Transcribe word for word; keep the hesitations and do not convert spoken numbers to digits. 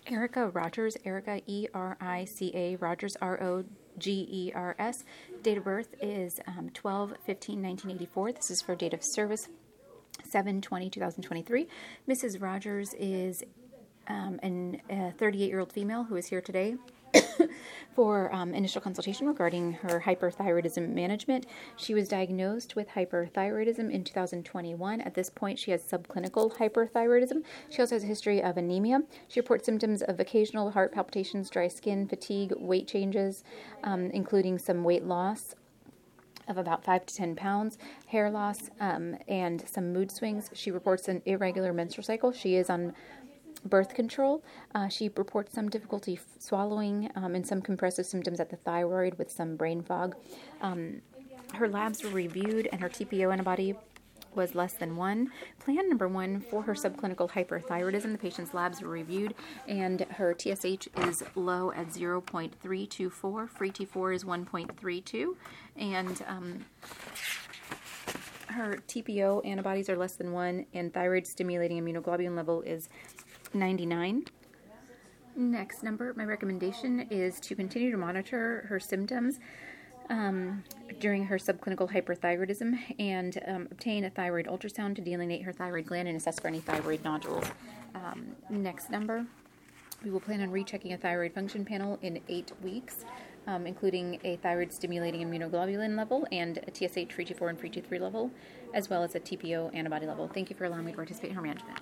Erica Rogers, Erica E R I C A, Rogers R O G E R S. Date of birth is um, twelve fifteen nineteen eighty-four. This is for date of service seven twenty two thousand twenty-three. Missus Rogers is um, an, a thirty-eight-year-old female who is here today for um, initial consultation regarding her hyperthyroidism management. She was diagnosed with hyperthyroidism in two thousand twenty-one. At this point, she has subclinical hyperthyroidism. She also has a history of anemia. She reports symptoms of occasional heart palpitations, dry skin, fatigue, weight changes, um, including some weight loss of about five to ten pounds, hair loss, um, and some mood swings. She reports an irregular menstrual cycle. She is on birth control. Uh, she reports some difficulty f- swallowing um, and some compressive symptoms at the thyroid with some brain fog. Um, her labs were reviewed and her T P O antibody was less than one. Plan number one for her subclinical hyperthyroidism, the patient's labs were reviewed and her T S H is low at zero point three two four. Free T four is one point three two. And um, her T P O antibodies are less than one and thyroid stimulating immunoglobulin level is ninety-nine. Next number, my recommendation is to continue to monitor her symptoms um, during her subclinical hyperthyroidism and um, obtain a thyroid ultrasound to delineate her thyroid gland and assess for any thyroid nodules. Um, next number, we will plan on rechecking a thyroid function panel in eight weeks, um, including a thyroid stimulating immunoglobulin level and a T S H, free T four, and free T three level, as well as a T P O antibody level. Thank you for allowing me to participate in her management.